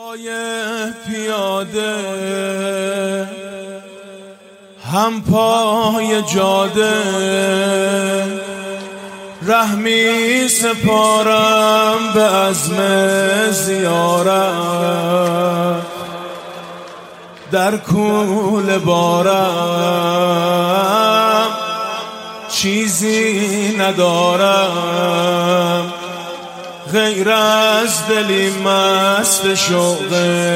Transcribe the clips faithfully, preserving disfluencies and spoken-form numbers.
پای پیاده هم پای جاده رحمی سپارم به عزم زیارت در کوله بارم چیزی ندارم غیر از دلی مست شوق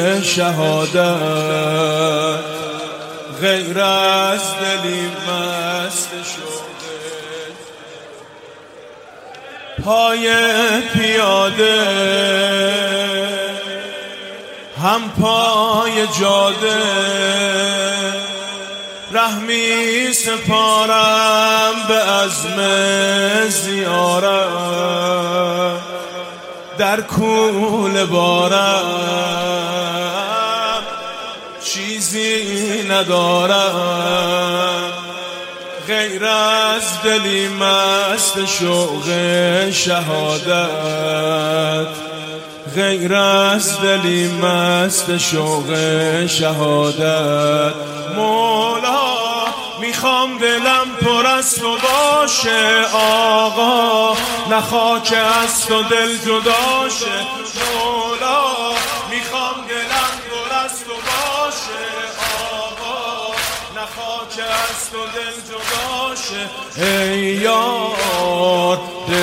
شهادت غیر از دلی مست شوق پای پیاده هم پای جاده رحمی سپارم به عزم زیارت در کوله بارم چیزی ندارم غیر از دلی مست شوق شهادت غیر از دلی مست شوق شهادت مولا میخوام دلم پر از تو باشه آقا نه خاک از تو دل جدا شه مولا میخوام دلم پر از تو باشه آقا نه خاک از تو دل جدا شه ای یار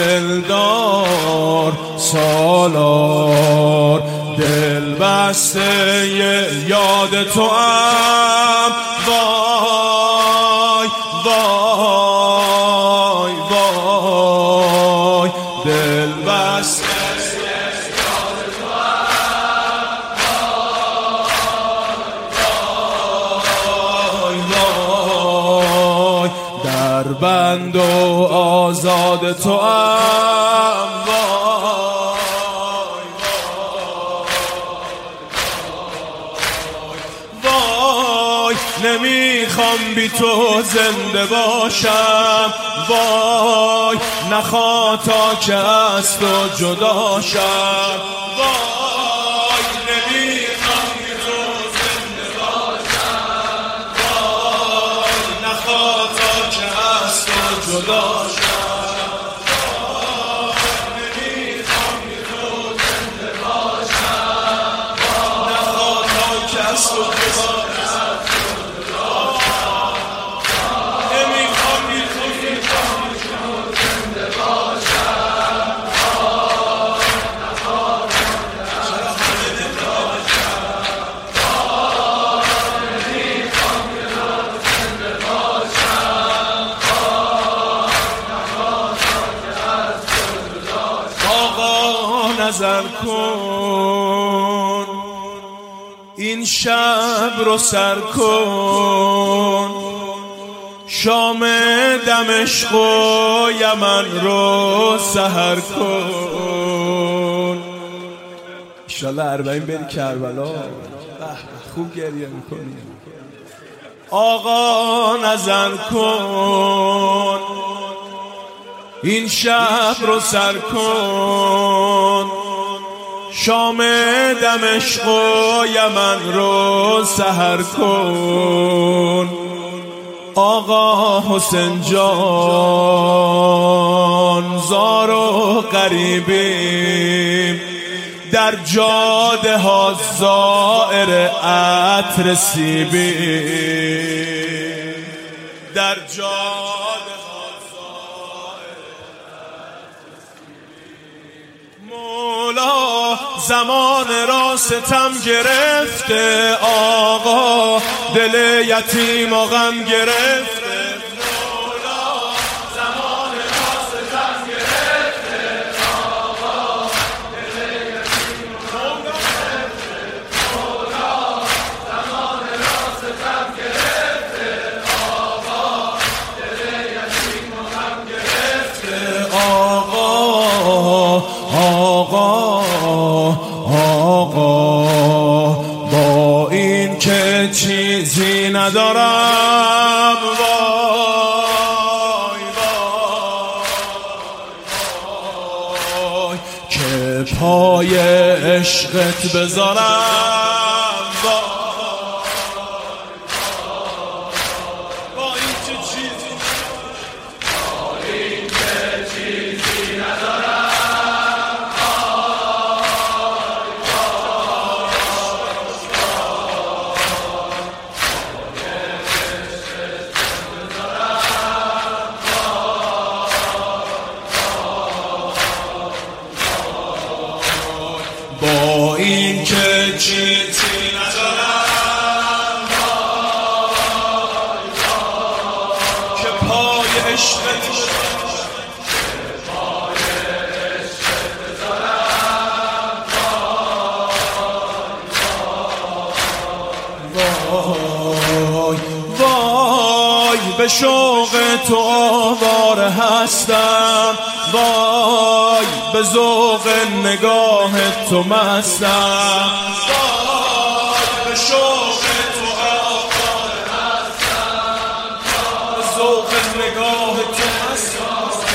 دلدار سالار دل بسته یاد تو ام وای وای وای دل بسته یاد تو ام وای وای در بند و آزاد تو ام نمیخوام بی تو زنده باشم وای نخوا تا که از تو جدا شم وای نمیخوام بی تو زنده باشم وای نخوا تا که از تو جدا شم وای نمیخوام بی تو زنده باشم وای نخوا تا که از تو جدا شم نظر کن این شب رو سر کن شام دمشق و یمن رو سحر کن انشالله اربعین بری کربلا خوب گریه میکنی آقا نظر کن این شب رو سر کن شام دمشق و یمن رو سحر کن آقا حسین جان زار و غریبیم در جاده ها زائر عطر سیبیم در جاده مولا زمان را ستم گرفته آقا دل یتیم و غم گرفته مولا زمان را ستم گرفته آقا دل یتیم و غم گرفته مولا زمان را ستم گرفته آقا دل یتیم و غم گرفته آقا آقا آقا با این که چیزی ندارم وای وای وای که پای عشق عشقت بذارم با با این که چیزی با این که چیزی ندارم با این که چیزی ندارم که پای عشقت وای وای به شوق تو آواره هستم وای به ذوق نگاه تو مستم وای به شوق تو آواره هستم به ذوق نگاه تو مستم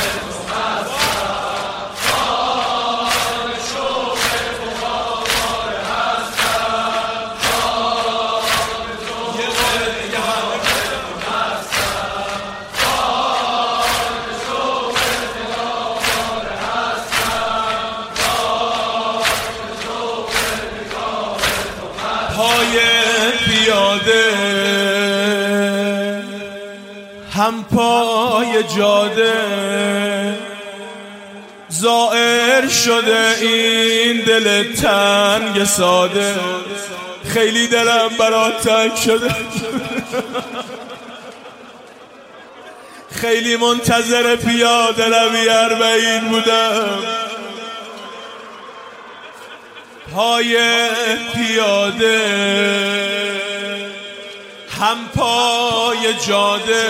پای پیاده هم پای جاده زائر شده این دل تنگ ساده خیلی دلم برات تنگ شده خیلی منتظر پیاده روی اربعین بودم پای پیاده هم پای جاده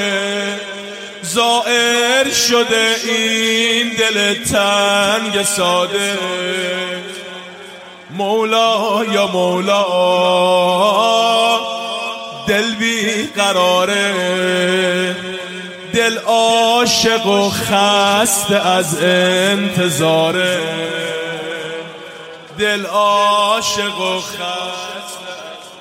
زائر شده این دل تنگ ساده مولا یا مولا دل بی قراره دل عاشق و خسته از انتظاره دل عاشق و خسته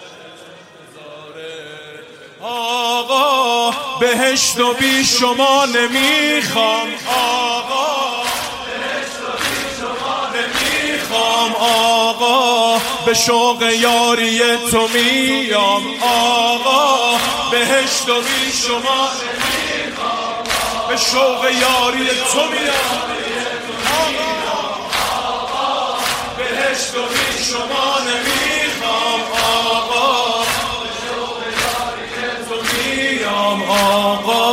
آقا بهشت و بی شما نمیخوام آقا بهشت و بی شما نمیخوام آقا به شوق یاری تو میام آقا بهشت و بی شما نمیخوام به شوق یاری تو میام بهشت و بی شما نمیخوام آقا به شوق یاری تو میام آقا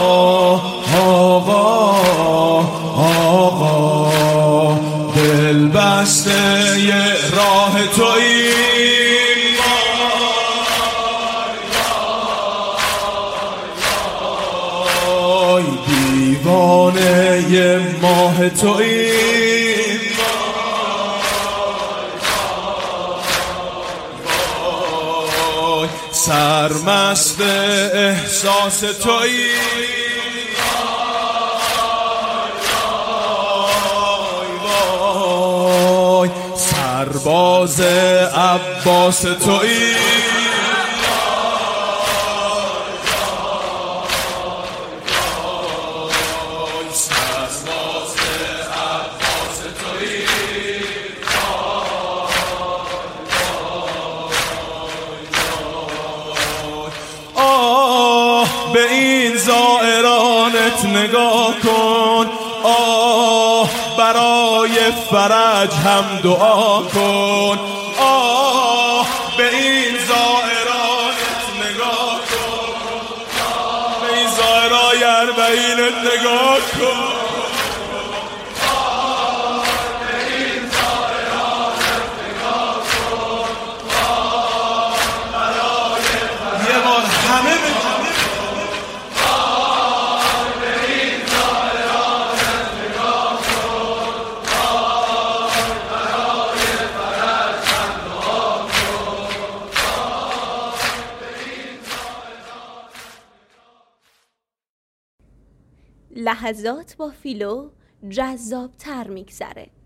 آقا آقا دل بسته یه راه تویی وای دیوانه یه ماه تویی سرمست احساس تویی وای سرباز عباس تویی سرباز عباس تویی به این زائرانت نگاه کن آه برای فرج هم دعا کن آه به این زائرانت نگاه کن به این زائرای اربعینت نگاه کن لحظات با فیلو جذاب تر میگذره.